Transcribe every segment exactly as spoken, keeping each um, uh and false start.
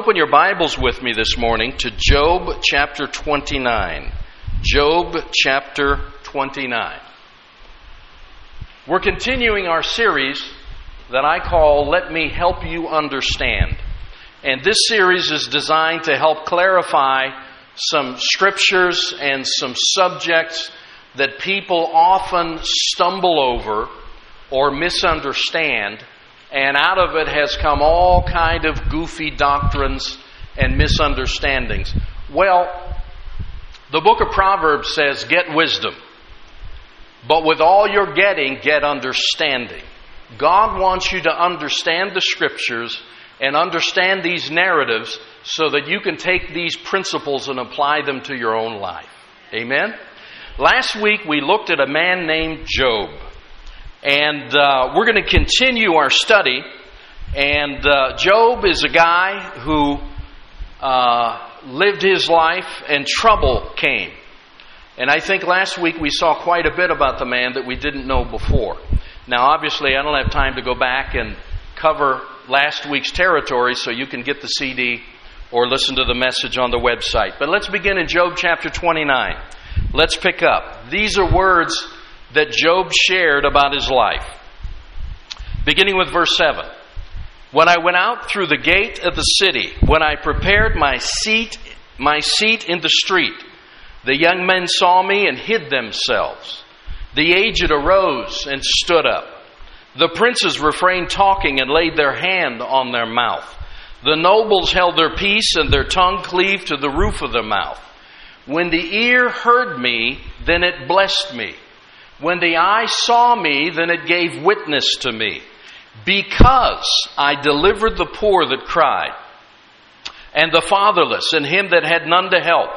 open your Bibles with me this morning to Job chapter twenty-nine. Job chapter twenty-nine. We're continuing our series that I call Let Me Help You Understand. And this series is designed to help clarify some scriptures and some subjects that people often stumble over or misunderstand. And out of it has come all kind of goofy doctrines and misunderstandings. Well, the book of Proverbs says, get wisdom. But with all you're getting, get understanding. God wants you to understand the scriptures and understand these narratives so that you can take these principles and apply them to your own life. Amen? Last week we looked at a man named Job. And uh, we're going to continue our study. And uh, Job is a guy who uh, lived his life and trouble came. And I think last week we saw quite a bit about the man that we didn't know before. Now, obviously, I don't have time to go back and cover last week's territory, so you can get the C D or listen to the message on the website. But let's begin in Job chapter twenty-nine. Let's pick up. These are words that Job shared about his life. Beginning with verse seven. When I went out through the gate of the city, when I prepared my seat, my seat in the street, the young men saw me and hid themselves. The aged arose and stood up. The princes refrained talking and laid their hand on their mouth. The nobles held their peace and their tongue cleaved to the roof of their mouth. When the ear heard me, then it blessed me. When the eye saw me, then it gave witness to me, because I delivered the poor that cried, and the fatherless, and him that had none to help.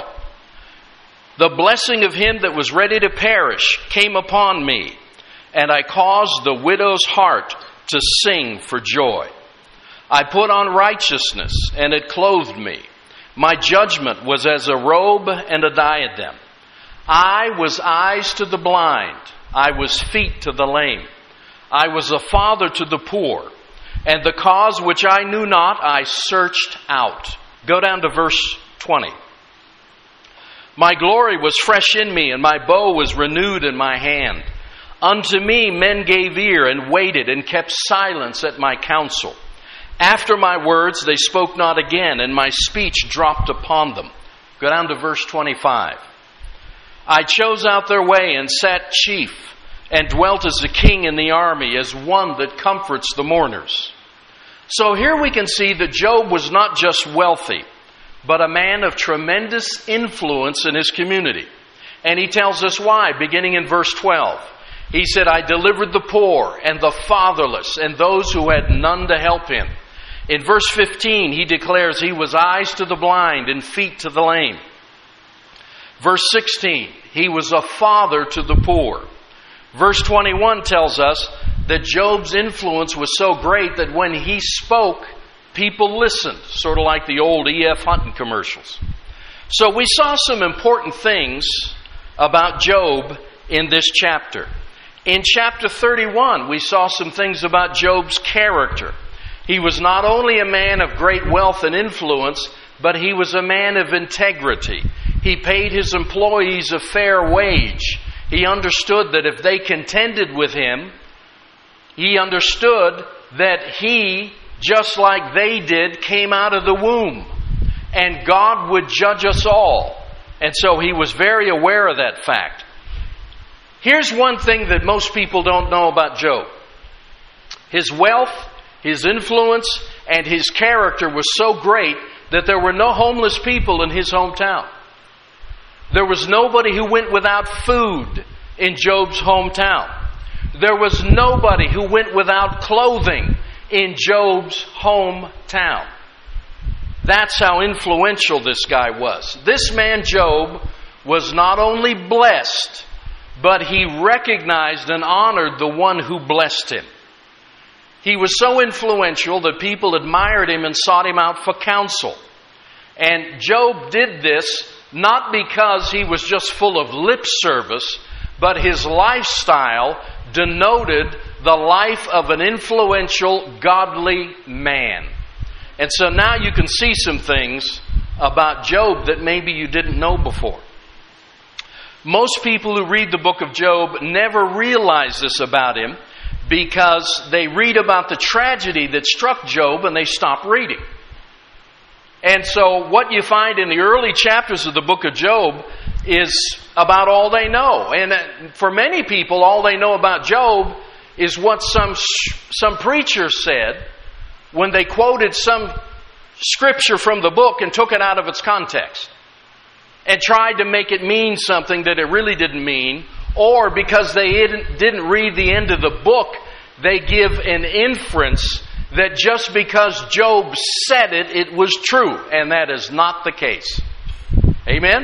The blessing of him that was ready to perish came upon me, and I caused the widow's heart to sing for joy. I put on righteousness, and it clothed me. My judgment was as a robe and a diadem. I was eyes to the blind. I was feet to the lame. I was a father to the poor. And the cause which I knew not, I searched out. Go down to verse twenty. My glory was fresh in me, and my bow was renewed in my hand. Unto me men gave ear, and waited, and kept silence at my counsel. After my words they spoke not again, and my speech dropped upon them. Go down to verse twenty-five. I chose out their way and sat chief, and dwelt as a king in the army, as one that comforts the mourners. So here we can see that Job was not just wealthy, but a man of tremendous influence in his community. And he tells us why, beginning in verse twelve. He said, I delivered the poor and the fatherless and those who had none to help him. In verse fifteen, he declares he was eyes to the blind and feet to the lame. Verse sixteen, he was a father to the poor. Verse twenty-one tells us that Job's influence was so great that when he spoke, people listened, sort of like the old E F Hutton commercials. So we saw some important things about Job in this chapter. In chapter thirty-one, we saw some things about Job's character. He was not only a man of great wealth and influence, but he was a man of integrity. He paid his employees a fair wage. He understood that if they contended with him, he understood that he, just like they did, came out of the womb. And God would judge us all. And so he was very aware of that fact. Here's one thing that most people don't know about Job. His wealth, his influence, and his character was so great that there were no homeless people in his hometown. There was nobody who went without food in Job's hometown. There was nobody who went without clothing in Job's hometown. That's how influential this guy was. This man, Job, was not only blessed, but he recognized and honored the one who blessed him. He was so influential that people admired him and sought him out for counsel. And Job did this not because he was just full of lip service, but his lifestyle denoted the life of an influential, godly man. And so now you can see some things about Job that maybe you didn't know before. Most people who read the book of Job never realize this about him because they read about the tragedy that struck Job and they stop reading. And so what you find in the early chapters of the book of Job is about all they know. And for many people, all they know about Job is what some some preacher said when they quoted some scripture from the book and took it out of its context and tried to make it mean something that it really didn't mean, or because they didn't, didn't read the end of the book, they give an inference that just because Job said it, it was true, and that is not the case. Amen?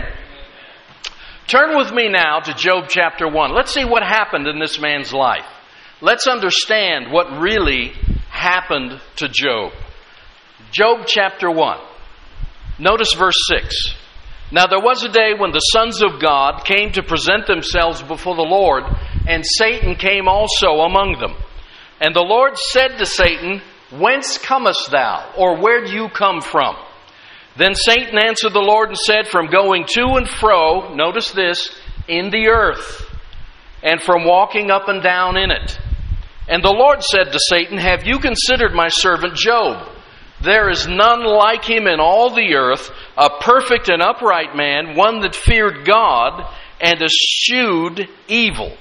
Turn with me now to Job chapter one. Let's see what happened in this man's life. Let's understand what really happened to Job. Job chapter one. Notice verse six. Now there was a day when the sons of God came to present themselves before the Lord, and Satan came also among them. And the Lord said to Satan, Whence comest thou? Or where do you come from? Then Satan answered the Lord and said, From going to and fro, notice this, in the earth, and from walking up and down in it. And the Lord said to Satan, Have you considered my servant Job? There is none like him in all the earth, a perfect and upright man, one that feared God and eschewed evil.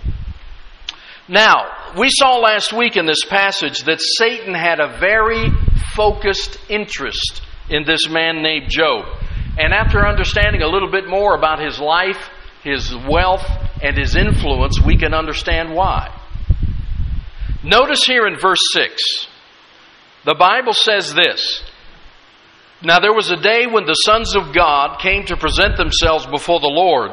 Now, we saw last week in this passage that Satan had a very focused interest in this man named Job. And after understanding a little bit more about his life, his wealth, and his influence, we can understand why. Notice here in verse six, the Bible says this, Now there was a day when the sons of God came to present themselves before the Lord,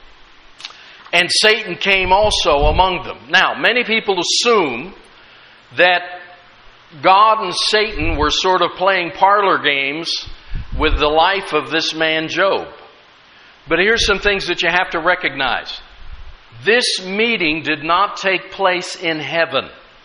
and Satan came also among them. Now, many people assume that God and Satan were sort of playing parlor games with the life of this man Job. But here's some things that you have to recognize. This meeting did not take place in heaven.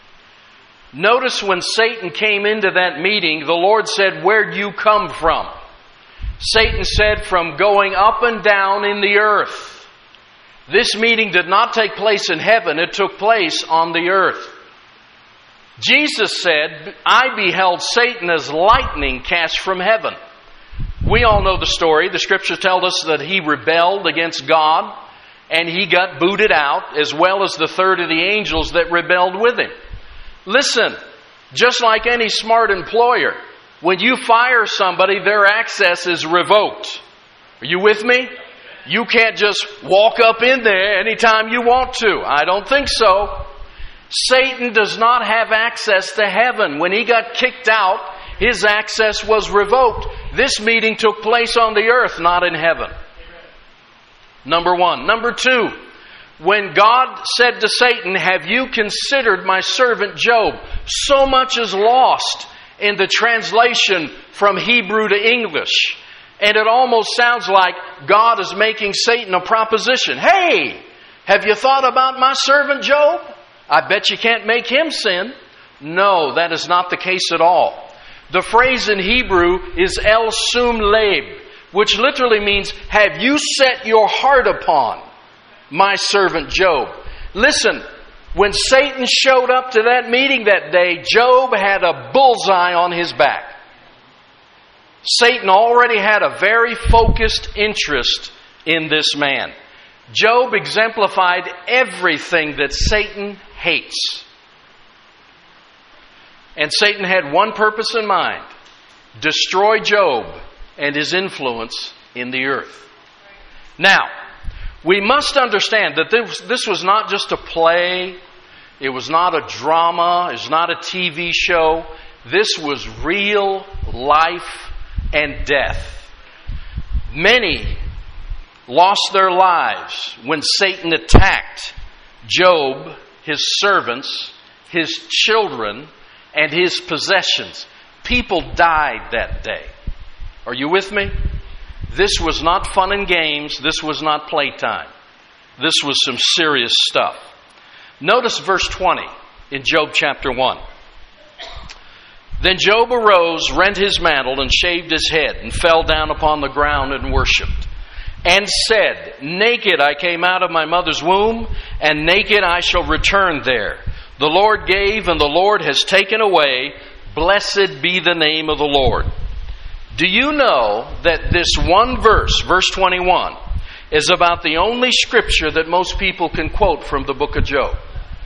Notice when Satan came into that meeting, the Lord said, Where do you come from? Satan said, From going up and down in the earth. This meeting did not take place in heaven, it took place on the earth. Jesus said, I beheld Satan as lightning cast from heaven. We all know the story. The scriptures tell us that he rebelled against God and he got booted out, as well as the third of the angels that rebelled with him. Listen, just like any smart employer, when you fire somebody, their access is revoked. Are you with me? You can't just walk up in there anytime you want to. I don't think so. Satan does not have access to heaven. When he got kicked out, his access was revoked. This meeting took place on the earth, not in heaven. Number one. Number two, when God said to Satan, Have you considered my servant Job? So much is lost in the translation from Hebrew to English. And it almost sounds like God is making Satan a proposition. Hey, have you thought about my servant Job? I bet you can't make him sin. No, that is not the case at all. The phrase in Hebrew is El Sum Leib, which literally means, Have you set your heart upon my servant Job? Listen, when Satan showed up to that meeting that day, Job had a bullseye on his back. Satan already had a very focused interest in this man. Job exemplified everything that Satan hates. And Satan had one purpose in mind: destroy Job and his influence in the earth. Now, we must understand that this, this was not just a play. It was not a drama. It was not a T V show. This was real life and death. Many lost their lives when Satan attacked Job, his servants, his children, and his possessions. People died that day. Are you with me? This was not fun and games. This was not playtime. This was some serious stuff. Notice verse twenty in Job chapter one. Then Job arose, rent his mantle, and shaved his head, and fell down upon the ground and worshipped, and said, Naked I came out of my mother's womb, and naked I shall return there. The Lord gave, and the Lord has taken away. Blessed be the name of the Lord. Do you know that this one verse, verse twenty-one, is about the only scripture that most people can quote from the book of Job?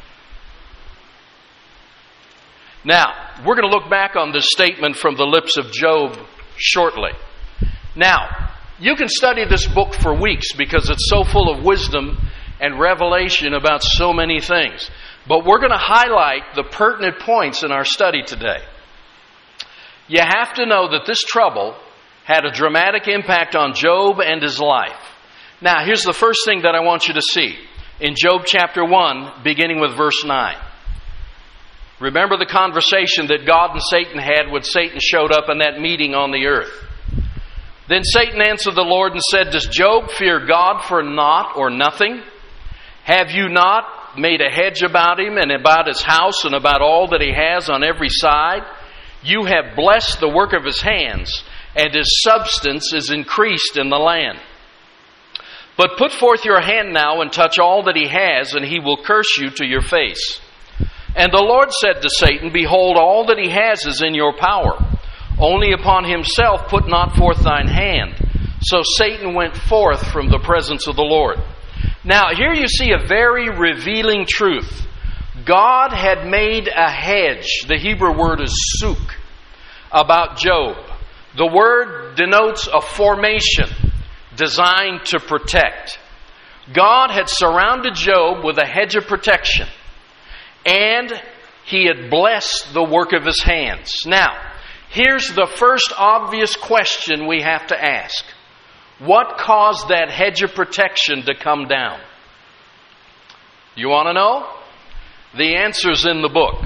Now, we're going to look back on this statement from the lips of Job shortly. Now, you can study this book for weeks because it's so full of wisdom and revelation about so many things. But we're going to highlight the pertinent points in our study today. You have to know that this trouble had a dramatic impact on Job and his life. Now, here's the first thing that I want you to see in Job chapter one, beginning with verse nine. Remember the conversation that God and Satan had when Satan showed up in that meeting on the earth. Then Satan answered the Lord and said, Does Job fear God for naught or nothing? Have you not made a hedge about him and about his house and about all that he has on every side? You have blessed the work of his hands, and his substance is increased in the land. But put forth your hand now and touch all that he has, and he will curse you to your face. And the Lord said to Satan, Behold, all that he has is in your power. Only upon himself put not forth thine hand. So Satan went forth from the presence of the Lord. Now, here you see a very revealing truth. God had made a hedge, the Hebrew word is suk, about Job. The word denotes a formation designed to protect. God had surrounded Job with a hedge of protection, and he had blessed the work of his hands. Now, here's the first obvious question we have to ask. What caused that hedge of protection to come down? You want to know? The answer's in the book.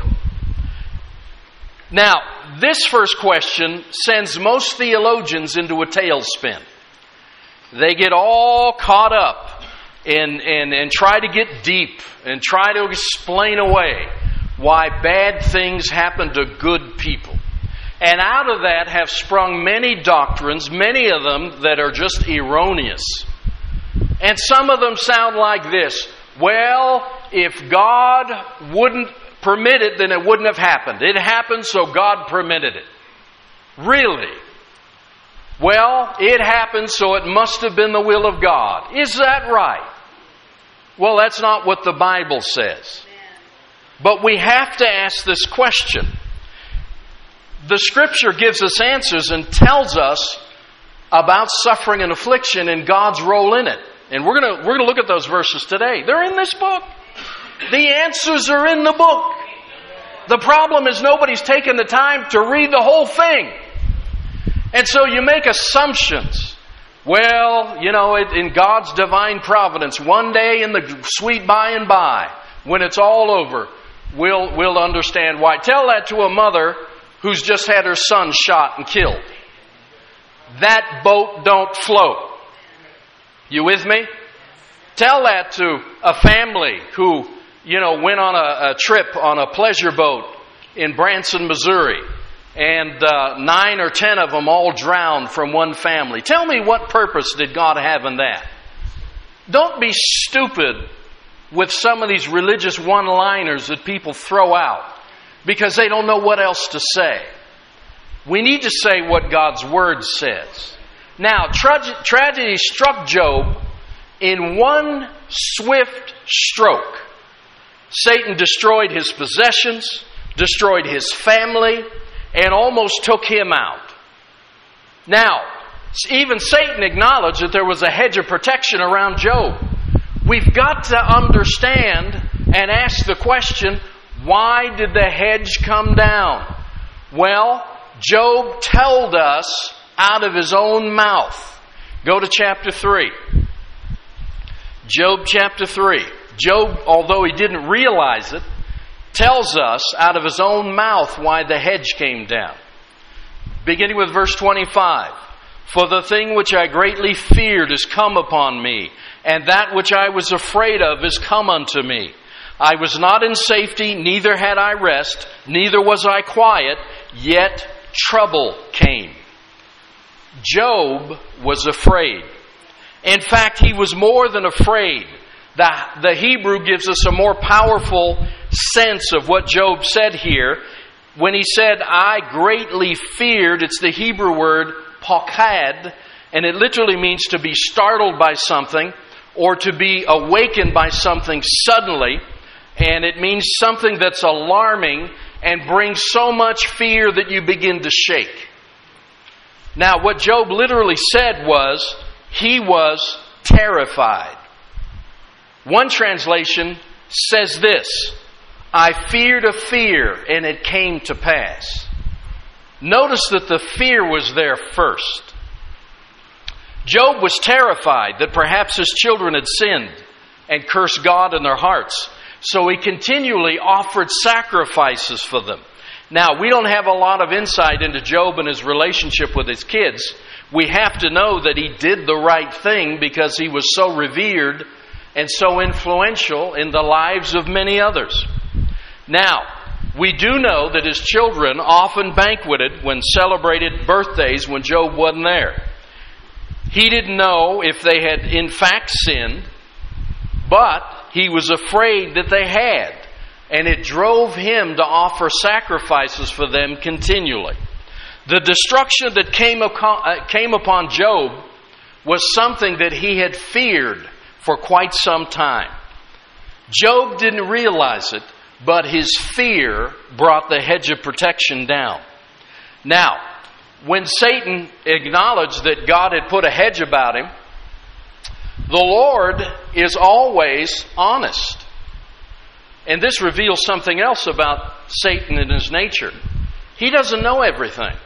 Now, this first question sends most theologians into a tailspin. They get all caught up and, and, and try to get deep and try to explain away why bad things happen to good people. And out of that have sprung many doctrines, many of them that are just erroneous. And some of them sound like this. Well, if God wouldn't permit it, then it wouldn't have happened. It happened, so God permitted it. Really? Well, it happened, so it must have been the will of God. Is that right? Well, that's not what the Bible says. But we have to ask this question. The Scripture gives us answers and tells us about suffering and affliction and God's role in it. And we're going to we're going to look at those verses today. They're in this book. The answers are in the book. The problem is nobody's taken the time to read the whole thing. And so you make assumptions. Well, you know, in God's divine providence, one day in the sweet by and by, when it's all over, we'll we'll understand why. Tell that to a mother who's just had her son shot and killed. That boat don't float. You with me? Tell that to a family who, you know, went on a, a trip on a pleasure boat in Branson, Missouri, and uh, nine or ten of them all drowned from one family. Tell me, what purpose did God have in that? Don't be stupid with some of these religious one-liners that people throw out because they don't know what else to say. We need to say what God's Word says. Now, tra- tragedy struck Job in one swift stroke. Satan destroyed his possessions, destroyed his family, and almost took him out. Now, even Satan acknowledged that there was a hedge of protection around Job. We've got to understand and ask the question, why did the hedge come down? Well, Job told us out of his own mouth. Go to chapter three. Job chapter three. Job, although he didn't realize it, tells us out of his own mouth why the hedge came down. Beginning with verse twenty-five. For the thing which I greatly feared is come upon me, and that which I was afraid of is come unto me. I was not in safety, neither had I rest, neither was I quiet, yet trouble came. Job was afraid. In fact, he was more than afraid. The, the Hebrew gives us a more powerful sense of what Job said here. When he said, I greatly feared, it's the Hebrew word pakad, and it literally means to be startled by something or to be awakened by something suddenly. And it means something that's alarming and brings so much fear that you begin to shake. Now, what Job literally said was, he was terrified. One translation says this, I feared a fear, and it came to pass. Notice that the fear was there first. Job was terrified that perhaps his children had sinned and cursed God in their hearts. So he continually offered sacrifices for them. Now, we don't have a lot of insight into Job and his relationship with his kids. We have to know that he did the right thing because he was so revered and so influential in the lives of many others. Now, we do know that his children often banqueted when celebrated birthdays when Job wasn't there. He didn't know if they had in fact sinned, but he was afraid that they had, and it drove him to offer sacrifices for them continually. The destruction that came upon, came upon Job was something that he had feared for quite some time. Job didn't realize it, but his fear brought the hedge of protection down. Now, when Satan acknowledged that God had put a hedge about him, the Lord is always honest. And this reveals something else about Satan and his nature. He doesn't know everything.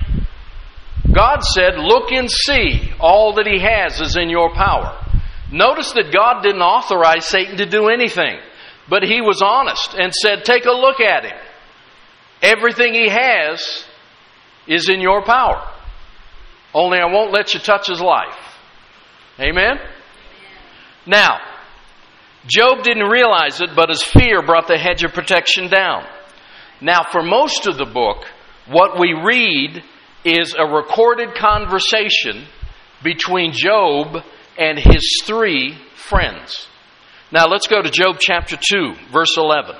God said, look and see, all that he has is in your power. Notice that God didn't authorize Satan to do anything, but he was honest and said, take a look at him. Everything he has is in your power. Only I won't let you touch his life. Amen? Now, Job didn't realize it, but his fear brought the hedge of protection down. Now, for most of the book, what we read is a recorded conversation between Job and his three friends. Now, let's go to Job chapter two, verse eleven.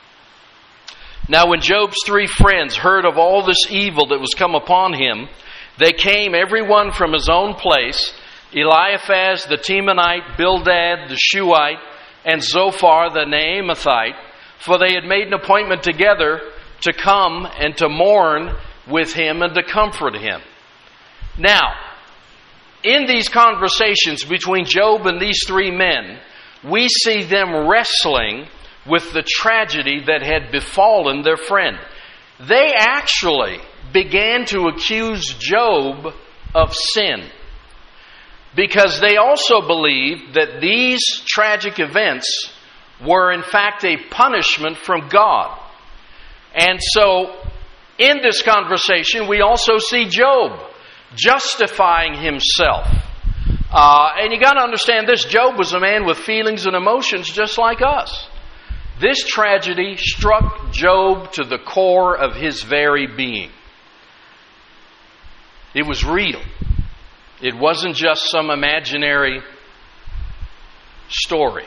Now, when Job's three friends heard of all this evil that was come upon him, they came every one from his own place, Eliphaz the Temanite, Bildad the Shuhite, and Zophar the Naamathite, for they had made an appointment together to come and to mourn with him and to comfort him. Now, in these conversations between Job and these three men, we see them wrestling with the tragedy that had befallen their friend. They actually began to accuse Job of sin, because they also believed that these tragic events were in fact a punishment from God. And so, in this conversation, we also see Job justifying himself. Uh, and you got to understand this, Job was a man with feelings and emotions just like us. This tragedy struck Job to the core of his very being. It was real. It wasn't just some imaginary story.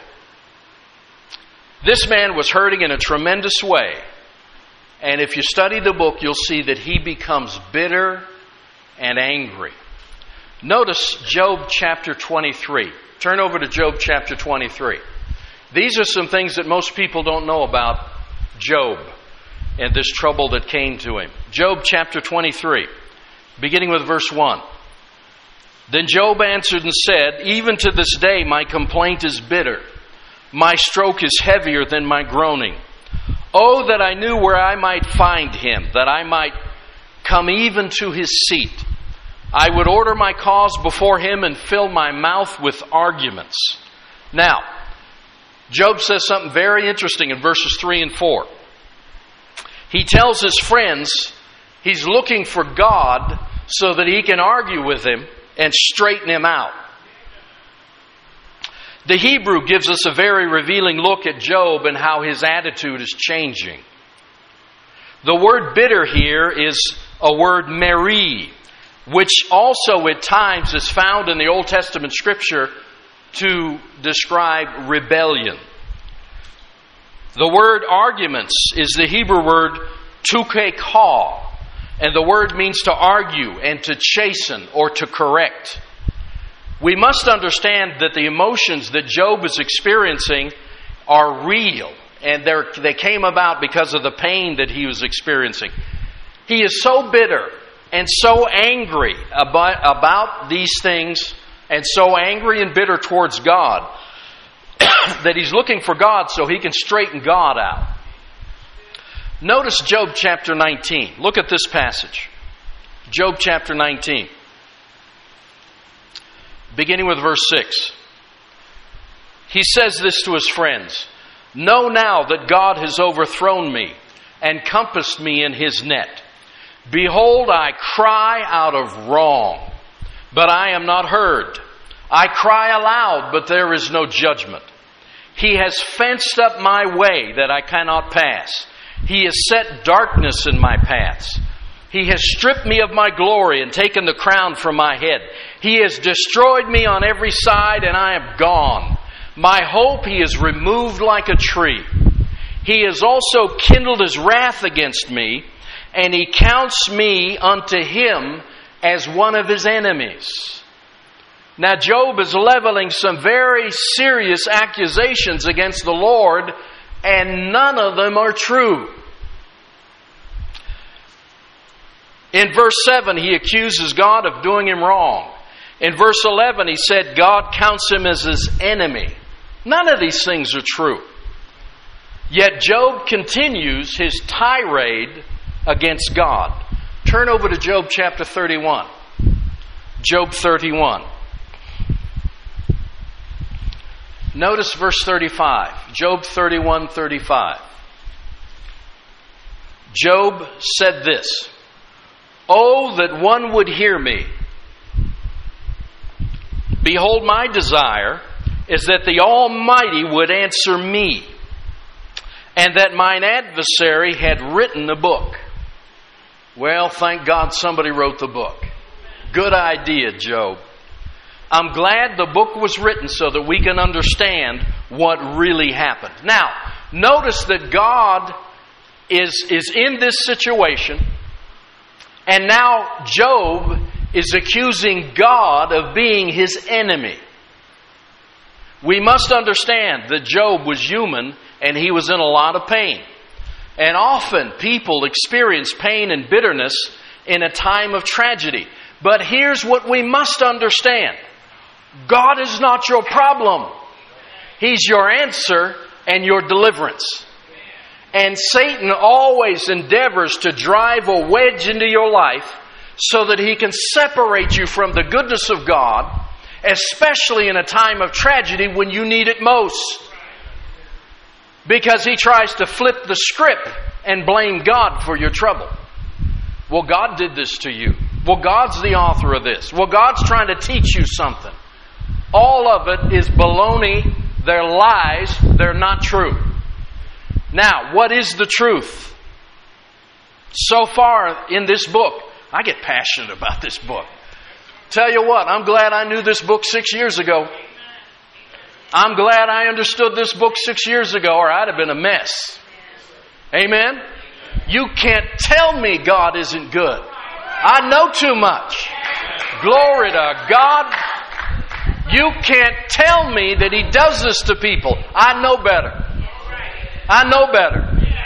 This man was hurting in a tremendous way. And if you study the book, you'll see that he becomes bitter and angry. Notice Job chapter twenty-three. Turn over to Job chapter twenty-three. These are some things that most people don't know about Job and this trouble that came to him. Job chapter twenty-three, beginning with verse one. Then Job answered and said, even to this day my complaint is bitter. My stroke is heavier than my groaning. Oh, that I knew where I might find him, that I might come even to his seat. I would order my cause before him and fill my mouth with arguments. Now, Job says something very interesting in verses three and four. He tells his friends he's looking for God so that he can argue with him and straighten him out. The Hebrew gives us a very revealing look at Job and how his attitude is changing. The word bitter here is a word meri, which also at times is found in the Old Testament Scripture to describe rebellion. The word arguments is the Hebrew word tukekha, and the word means to argue and to chasten or to correct. We must understand that the emotions that Job is experiencing are real, and they came about because of the pain that he was experiencing. He is so bitter and so angry about, about these things, and so angry and bitter towards God, that he's looking for God so he can straighten God out. Notice Job chapter nineteen. Look at this passage. Job chapter nineteen. Beginning with verse six. He says this to his friends. Know now that God has overthrown me and compassed me in his net. Behold, I cry out of wrong, but I am not heard. I cry aloud, but there is no judgment. He has fenced up my way that I cannot pass. He has set darkness in my paths. He has stripped me of my glory and taken the crown from my head. He has destroyed me on every side, and I am gone. My hope he has removed like a tree. He has also kindled his wrath against me, and he counts me unto him as one of his enemies. Now Job is leveling some very serious accusations against the Lord, and none of them are true. In verse seven, he accuses God of doing him wrong. In verse eleven, he said God counts him as his enemy. None of these things are true. Yet Job continues his tirade against God. Turn over to Job chapter thirty-one. Job thirty-one. Notice verse thirty-five. Job thirty-one, thirty-five. Job said this. Oh, that one would hear me. Behold, my desire is that the Almighty would answer me, and that mine adversary had written the book. Well, thank God somebody wrote the book. Good idea, Job. I'm glad the book was written so that we can understand what really happened. Now, notice that God is, is in this situation, and now Job is accusing God of being his enemy. We must understand that Job was human and he was in a lot of pain. And often people experience pain and bitterness in a time of tragedy. But here's what we must understand. God is not your problem. He's your answer and your deliverance. And Satan always endeavors to drive a wedge into your life so that he can separate you from the goodness of God, especially in a time of tragedy when you need it most. Because he tries to flip the script and blame God for your trouble. Well, God did this to you. Well, God's the author of this. Well, God's trying to teach you something. All of it is baloney. They're lies. They're not true. Now, what is the truth? So far in this book, I get passionate about this book. Tell you what, I'm glad I knew this book six years ago. I'm glad I understood this book six years ago, or I'd have been a mess. Amen? You can't tell me God isn't good. I know too much. Glory to God. You can't tell me that He does this to people. I know better. I know better.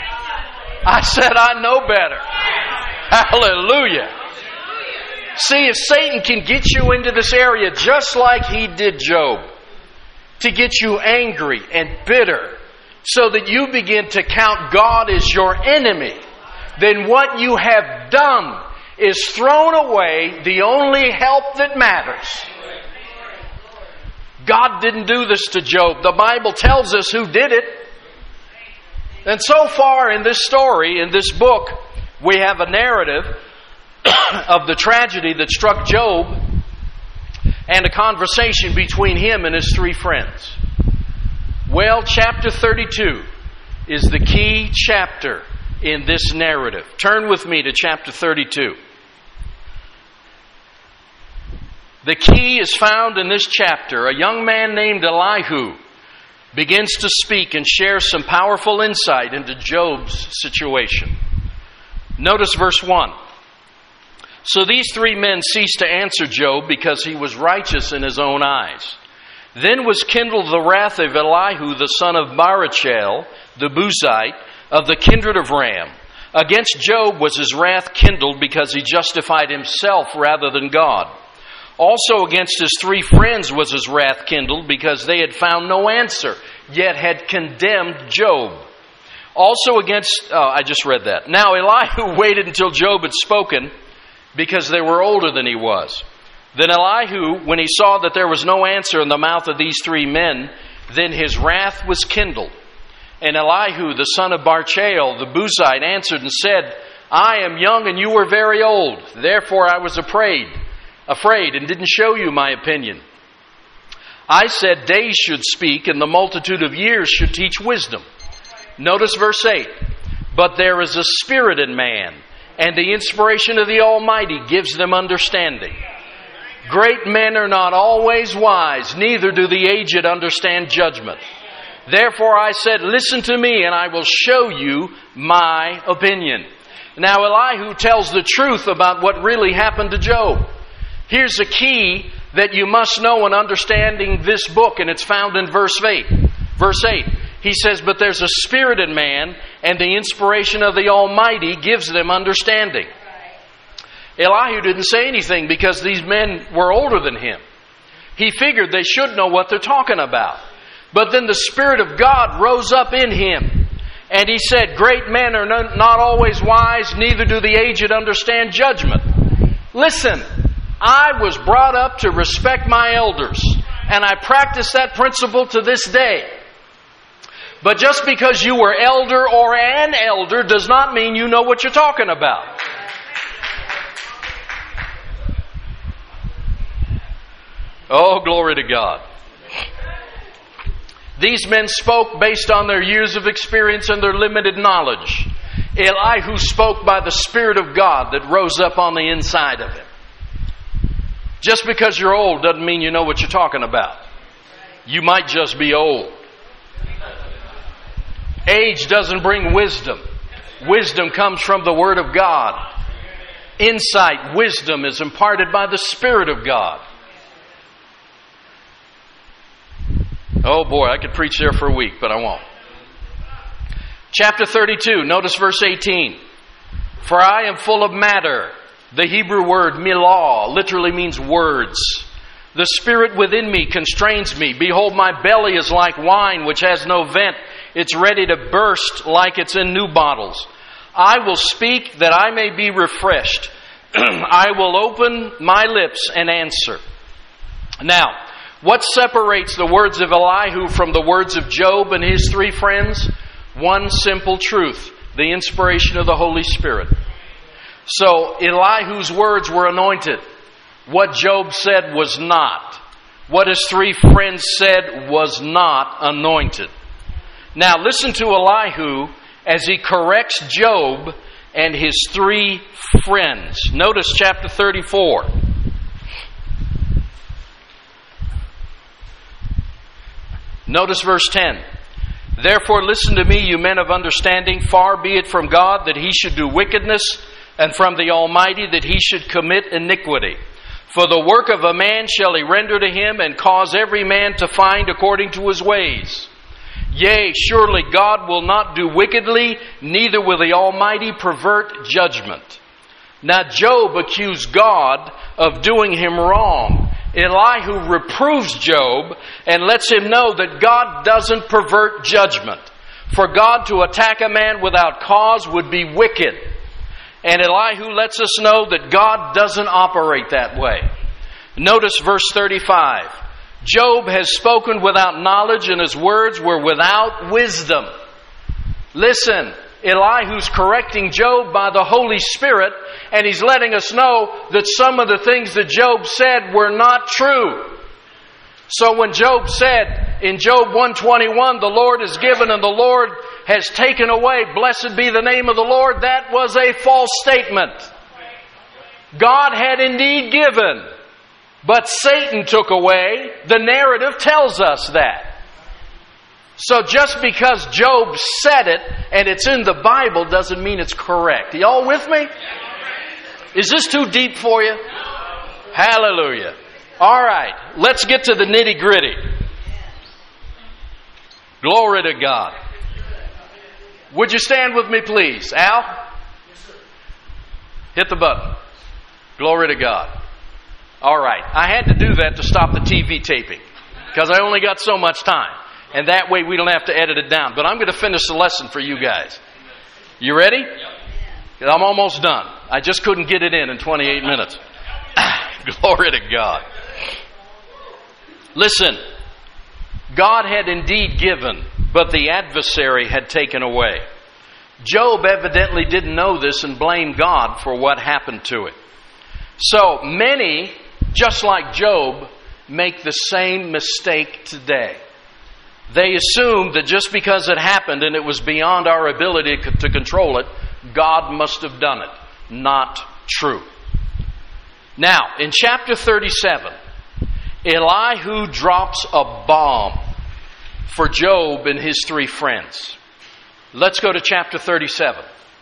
I said I know better. Hallelujah. See, if Satan can get you into this area just like he did Job, to get you angry and bitter, so that you begin to count God as your enemy, then what you have done is thrown away the only help that matters. God didn't do this to Job. The Bible tells us who did it. And so far in this story, in this book, we have a narrative of the tragedy that struck Job and a conversation between him and his three friends. Well, chapter thirty-two is the key chapter in this narrative. Turn with me to chapter thirty-two. The key is found in this chapter. A young man named Elihu begins to speak and share some powerful insight into Job's situation. Notice verse one. So these three men ceased to answer Job because he was righteous in his own eyes. Then was kindled the wrath of Elihu, the son of Barachel, the Buzite, of the kindred of Ram. Against Job was his wrath kindled because he justified himself rather than God. Also against his three friends was his wrath kindled because they had found no answer, yet had condemned Job. Also against, oh, I just read that. Now Elihu waited until Job had spoken because they were older than he was. Then Elihu, when he saw that there was no answer in the mouth of these three men, then his wrath was kindled. And Elihu, the son of Barachel, the Buzite, answered and said, I am young and you are very old. Therefore I was afraid. Afraid and didn't show you my opinion. I said days should speak and the multitude of years should teach wisdom. Notice verse eight. But there is a spirit in man, and the inspiration of the Almighty gives them understanding. Great men are not always wise, neither do the aged understand judgment. Therefore I said, listen to me and I will show you my opinion. Now Elihu tells the truth about what really happened to Job. Here's a key that you must know in understanding this book, and it's found in verse eight. Verse eight, he says, but there's a spirit in man, and the inspiration of the Almighty gives them understanding. Elihu didn't say anything because these men were older than him. He figured they should know what they're talking about. But then the Spirit of God rose up in him, and he said, great men are not always wise, neither do the aged understand judgment. Listen, I was brought up to respect my elders, and I practice that principle to this day. But just because you were elder or an elder does not mean you know what you're talking about. Oh, glory to God. These men spoke based on their years of experience and their limited knowledge. Elihu spoke by the Spirit of God that rose up on the inside of him. Just because you're old doesn't mean you know what you're talking about. You might just be old. Age doesn't bring wisdom. Wisdom comes from the Word of God. Insight, wisdom is imparted by the Spirit of God. Oh boy, I could preach there for a week, but I won't. Chapter thirty-two, notice verse eighteen. For I am full of matter. The Hebrew word milah literally means words. The spirit within me constrains me. Behold, my belly is like wine which has no vent. It's ready to burst like it's in new bottles. I will speak that I may be refreshed. I will open my lips and answer. Now, what separates the words of Elihu from the words of Job and his three friends? One simple truth: the inspiration of the Holy Spirit. So Elihu's words were anointed. What Job said was not. What his three friends said was not anointed. Now listen to Elihu as he corrects Job and his three friends. Notice chapter thirty-four. Notice verse ten. Therefore listen to me, you men of understanding. Far be it from God that he should do wickedness, and from the Almighty that he should commit iniquity. For the work of a man shall he render to him, and cause every man to find according to his ways. Yea, surely God will not do wickedly, neither will the Almighty pervert judgment. Now Job accused God of doing him wrong. Elihu reproves Job and lets him know that God doesn't pervert judgment. For God to attack a man without cause would be wicked. And Elihu lets us know that God doesn't operate that way. Notice verse thirty-five. Job has spoken without knowledge, and his words were without wisdom. Listen, Elihu's correcting Job by the Holy Spirit, and he's letting us know that some of the things that Job said were not true. So when Job said, said in Job one twenty-one, the Lord has given and the Lord has taken away. Blessed be the name of the Lord. That was a false statement. God had indeed given, but Satan took away. The narrative tells us that. So just because Job said it and it's in the Bible doesn't mean it's correct. Y'all with me? Is this too deep for you? Hallelujah. All right, let's get to the nitty-gritty. Glory to God. Would you stand with me, please? Al? Hit the button. Glory to God. All right, I had to do that to stop the T V taping because I only got so much time. And that way we don't have to edit it down. But I'm going to finish the lesson for you guys. You ready? I'm almost done. I just couldn't get it in in twenty-eight minutes. Glory to God. Listen, God had indeed given, but the adversary had taken away. Job evidently didn't know this and blamed God for what happened to it. So many, just like Job, make the same mistake today. They assume that just because it happened and it was beyond our ability to control it, God must have done it. Not true. Now, in chapter thirty-seven, Elihu drops a bomb for Job and his three friends. Let's go to chapter thirty-seven.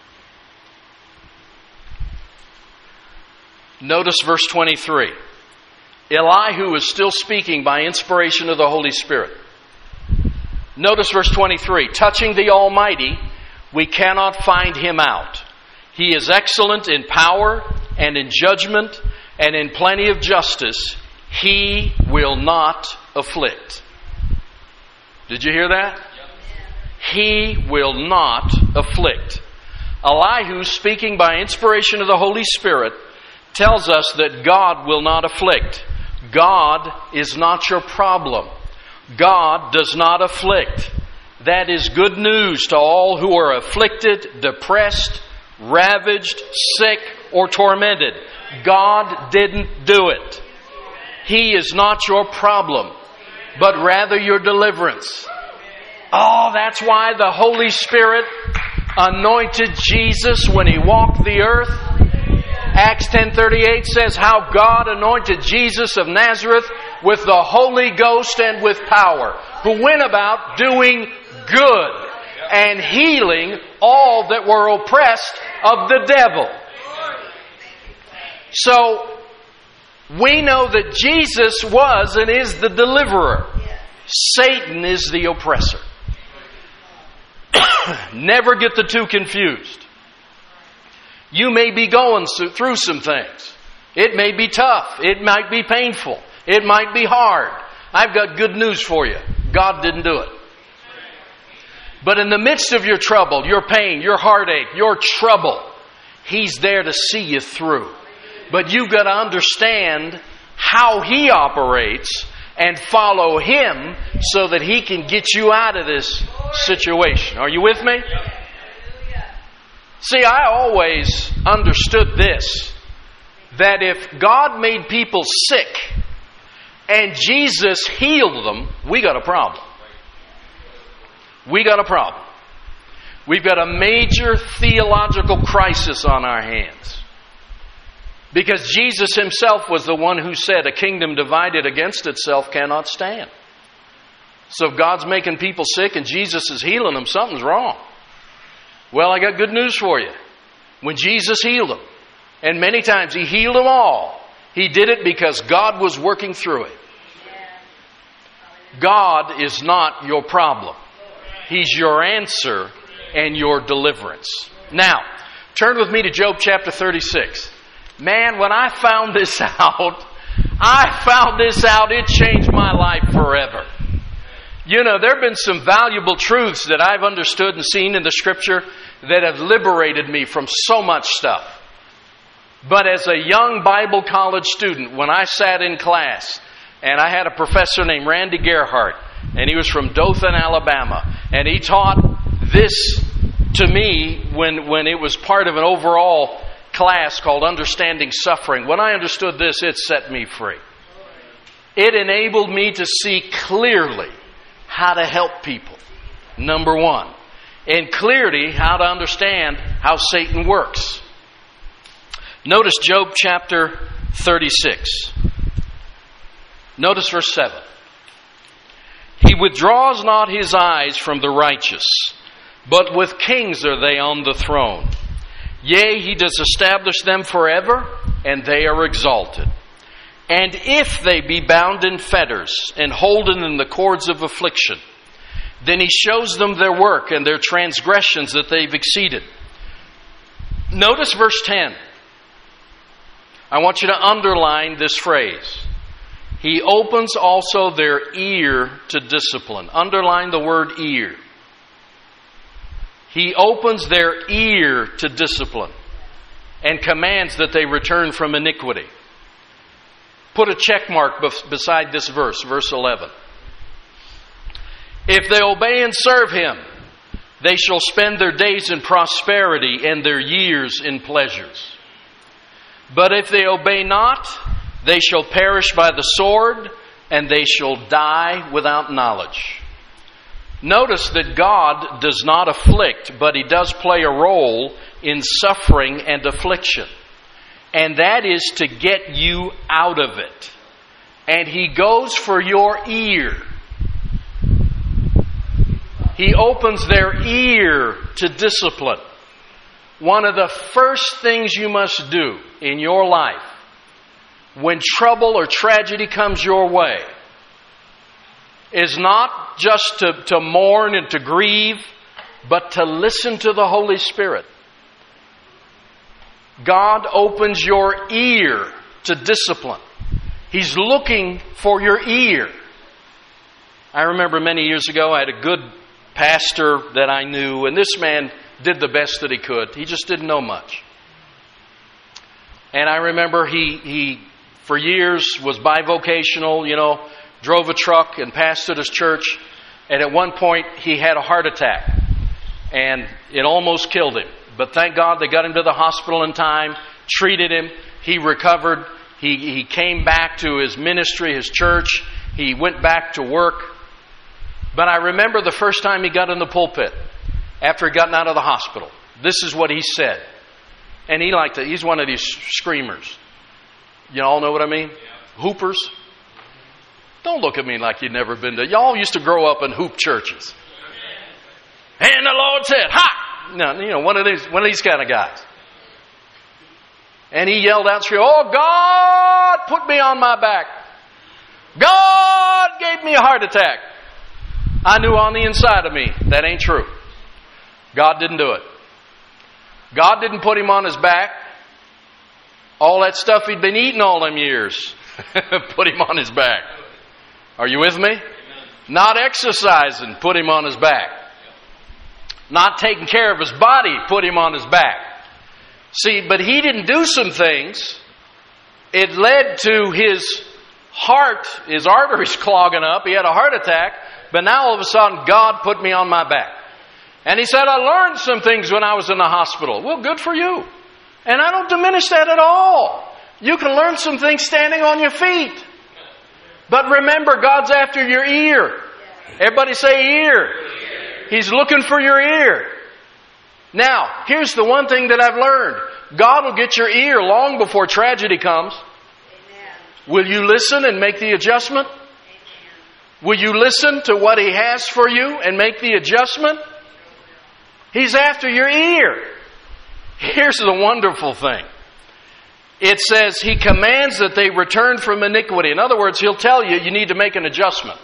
Notice verse twenty-three. Elihu is still speaking by inspiration of the Holy Spirit. Notice verse twenty-three. Touching the Almighty, we cannot find him out. He is excellent in power and in judgment and in plenty of justice. He will not afflict. Did you hear that? He will not afflict. Elihu, speaking by inspiration of the Holy Spirit, tells us that God will not afflict. God is not your problem. God does not afflict. That is good news to all who are afflicted, depressed, ravaged, sick, or tormented. God didn't do it. He is not your problem, but rather your deliverance. Oh, that's why the Holy Spirit anointed Jesus when He walked the earth. Acts ten thirty-eight says how God anointed Jesus of Nazareth with the Holy Ghost and with power, who went about doing good and healing all that were oppressed of the devil. So, we know that Jesus was and is the deliverer. Satan is the oppressor. Never get the two confused. You may be going through some things. It may be tough. It might be painful. It might be hard. I've got good news for you. God didn't do it. But in the midst of your trouble, your pain, your heartache, your trouble, He's there to see you through. But you've got to understand how He operates and follow Him so that He can get you out of this situation. Are you with me? See, I always understood this, that if God made people sick and Jesus healed them, we got a problem. We got a problem. We've got a major theological crisis on our hands. Because Jesus Himself was the one who said, a kingdom divided against itself cannot stand. So if God's making people sick and Jesus is healing them, something's wrong. Well, I got good news for you. When Jesus healed them, and many times He healed them all, He did it because God was working through it. God is not your problem. He's your answer and your deliverance. Now, turn with me to Job chapter thirty-six. Man, when I found this out, I found this out, it changed my life forever. You know, there have been some valuable truths that I've understood and seen in the Scripture that have liberated me from so much stuff. But as a young Bible college student, when I sat in class, and I had a professor named Randy Gerhardt, and he was from Dothan, Alabama, and he taught this to me when, when it was part of an overall class called Understanding Suffering. When I understood this, it set me free. It enabled me to see clearly how to help people, number one. And clarity, how to understand how Satan works. Notice Job chapter thirty-six. Notice verse seven. He withdraws not his eyes from the righteous, but with kings are they on the throne. Yea, he does establish them forever, and they are exalted. And if they be bound in fetters, and holden in the cords of affliction, then he shows them their work and their transgressions that they've exceeded. Notice verse ten. I want you to underline this phrase. He opens also their ear to discipline. Underline the word ear. He opens their ear to discipline and commands that they return from iniquity. Put a check mark beside this verse, verse eleven. If they obey and serve Him, they shall spend their days in prosperity and their years in pleasures. But if they obey not, they shall perish by the sword, and they shall die without knowledge. Notice that God does not afflict, but He does play a role in suffering and affliction. And that is to get you out of it. And He goes for your ear. He opens their ear to discipline. One of the first things you must do in your life when trouble or tragedy comes your way is not just to, to mourn and to grieve, but to listen to the Holy Spirit. God opens your ear to discipline. He's looking for your ear. I remember many years ago I had a good pastor that I knew, and this man did the best that he could. He just didn't know much. And I remember he, he for years was bivocational, you know, drove a truck and pastored his church. And at one point he had a heart attack. And it almost killed him. But thank God they got him to the hospital in time, treated him. He recovered. He, he came back to his ministry, his church. He went back to work. But I remember the first time he got in the pulpit, after he got out of the hospital. This is what he said. And he liked it. He's one of these screamers. You all know what I mean? Yeah. Hoopers. Don't look at me like you've never been to... Y'all used to grow up in hoop churches. And the Lord said, ha! No, you know, one of these, one of these kind of guys. And he yelled out, oh, God put me on my back. God gave me a heart attack. I knew on the inside of me, that ain't true. God didn't do it. God didn't put him on his back. All that stuff he'd been eating all them years put him on his back. Are you with me? Amen. Not exercising put him on his back. Not taking care of his body put him on his back. See, but he didn't do some things. It led to his heart, his arteries clogging up. He had a heart attack. But now all of a sudden, God put me on my back. And he said, I learned some things when I was in the hospital. Well, good for you. And I don't diminish that at all. You can learn some things standing on your feet. But remember, God's after your ear. Everybody say ear. He's looking for your ear. Now, here's the one thing that I've learned. God will get your ear long before tragedy comes. Will you listen and make the adjustment? Will you listen to what He has for you and make the adjustment? He's after your ear. Here's the wonderful thing. It says He commands that they return from iniquity. In other words, He'll tell you you need to make an adjustment.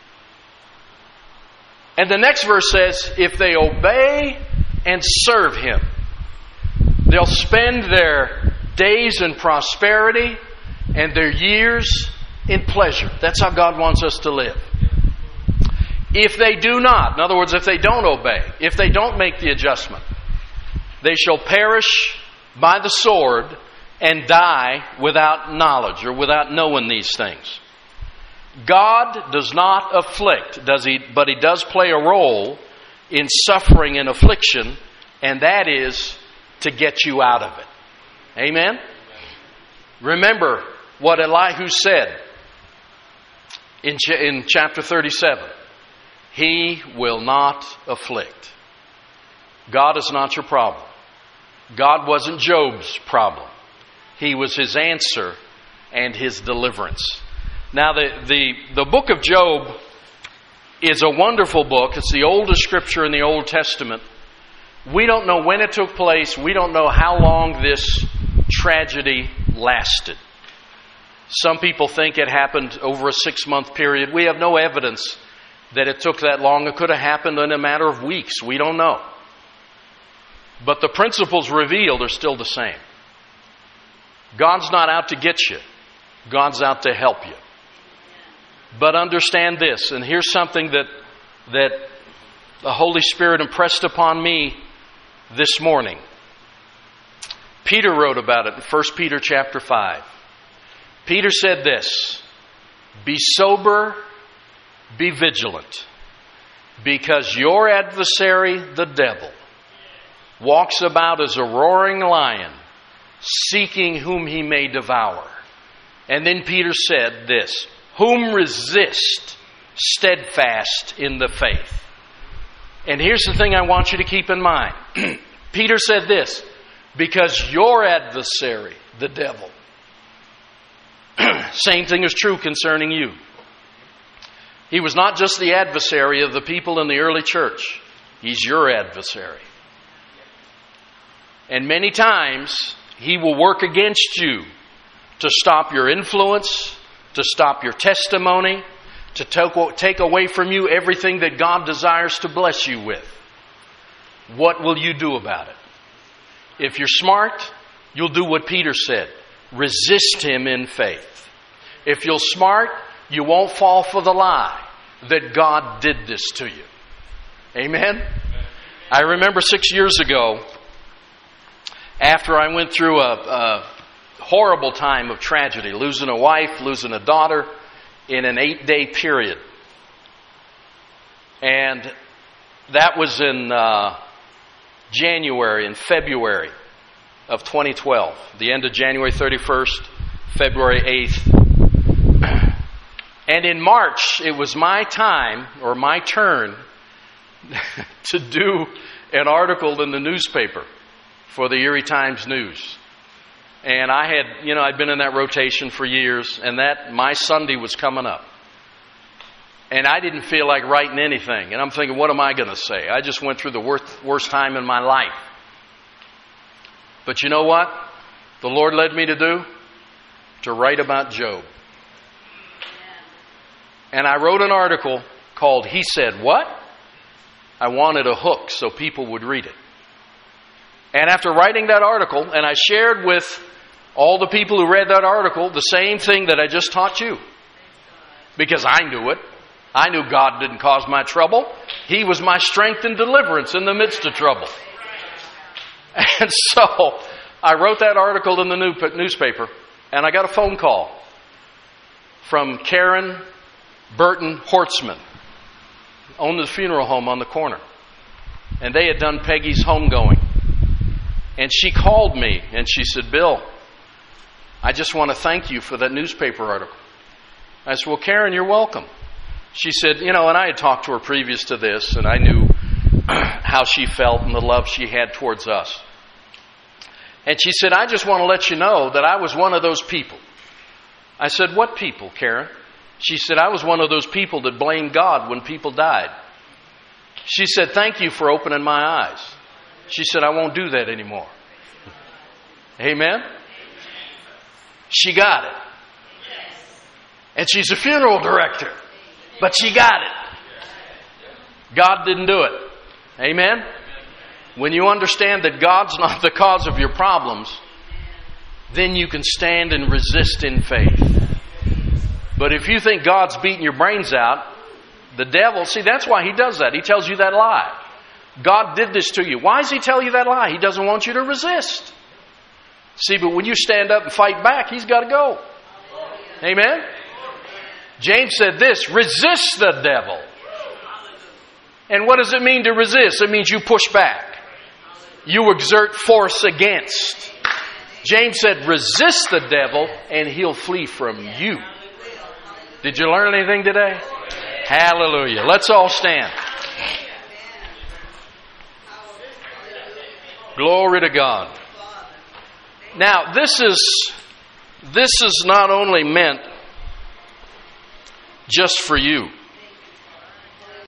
And the next verse says, if they obey and serve Him, they'll spend their days in prosperity and their years in pleasure. That's how God wants us to live. If they do not, in other words, if they don't obey, if they don't make the adjustment, they shall perish by the sword and die without knowledge or without knowing these things. God does not afflict, does He? But He does play a role in suffering and affliction, and that is to get you out of it. Amen? Remember what Elihu said in, ch- in chapter thirty-seven. He will not afflict. God is not your problem. God wasn't Job's problem. He was his answer and his deliverance. Now, the, the, the book of Job is a wonderful book. It's the oldest scripture in the Old Testament. We don't know when it took place. We don't know how long this tragedy lasted. Some people think it happened over a six-month period. We have no evidence that it took that long. It could have happened in a matter of weeks. We don't know. But the principles revealed are still the same. God's not out to get you. God's out to help you. But understand this, and here's something that that the Holy Spirit impressed upon me this morning. Peter wrote about it in First Peter chapter five. Peter said this, "Be sober, be vigilant, because your adversary, the devil, walks about as a roaring lion, seeking whom he may devour." And then Peter said this, "Whom resist steadfast in the faith." And here's the thing I want you to keep in mind. Peter said this, because your adversary, the devil. Same thing is true concerning you. He was not just the adversary of the people in the early church. He's your adversary. And many times, he will work against you to stop your influence, to stop your testimony, to take away from you everything that God desires to bless you with. What will you do about it? If you're smart, you'll do what Peter said. Resist him in faith. If you're smart, you won't fall for the lie that God did this to you. Amen? I remember six years ago, after I went through a, a horrible time of tragedy, losing a wife, losing a daughter in an eight-day period. And that was in uh, January and February of twenty twelve. The end of January thirty-first, February eighth. And in March, it was my time, or my turn, to do an article in the newspaper for the Erie Times News. And I had, you know, I'd been in that rotation for years, and that, my Sunday was coming up. And I didn't feel like writing anything. And I'm thinking, what am I going to say? I just went through the worst, worst time in my life. But you know what the Lord led me to do? To write about Job. And I wrote an article called He Said What? I wanted a hook so people would read it. And after writing that article, and I shared with all the people who read that article the same thing that I just taught you. Because I knew it. I knew God didn't cause my trouble. He was my strength and deliverance in the midst of trouble. And so I wrote that article in the new newspaper, and I got a phone call from Karen Burton Hortzman, owned the funeral home on the corner. And they had done Peggy's homegoing. And she called me and she said, "Bill, I just want to thank you for that newspaper article." I said, "Well, Karen, you're welcome." She said, you know, and I had talked to her previous to this, and I knew how she felt and the love she had towards us. And she said, "I just want to let you know that I was one of those people." I said, "What people, Karen?" She said, "I was one of those people that blamed God when people died." She said, "Thank you for opening my eyes." She said, "I won't do that anymore." Amen? She got it. And she's a funeral director. But she got it. God didn't do it. Amen? When you understand that God's not the cause of your problems, then you can stand and resist in faith. But if you think God's beating your brains out, the devil, see, that's why he does that. He tells you that lie. God did this to you. Why does he tell you that lie? He doesn't want you to resist. See, but when you stand up and fight back, he's got to go. Amen? James said this, resist the devil. And what does it mean to resist? It means you push back. You exert force against. James said, resist the devil and he'll flee from you. Did you learn anything today? Hallelujah. Let's all stand. Glory to God. Now, this is this is not only meant just for you.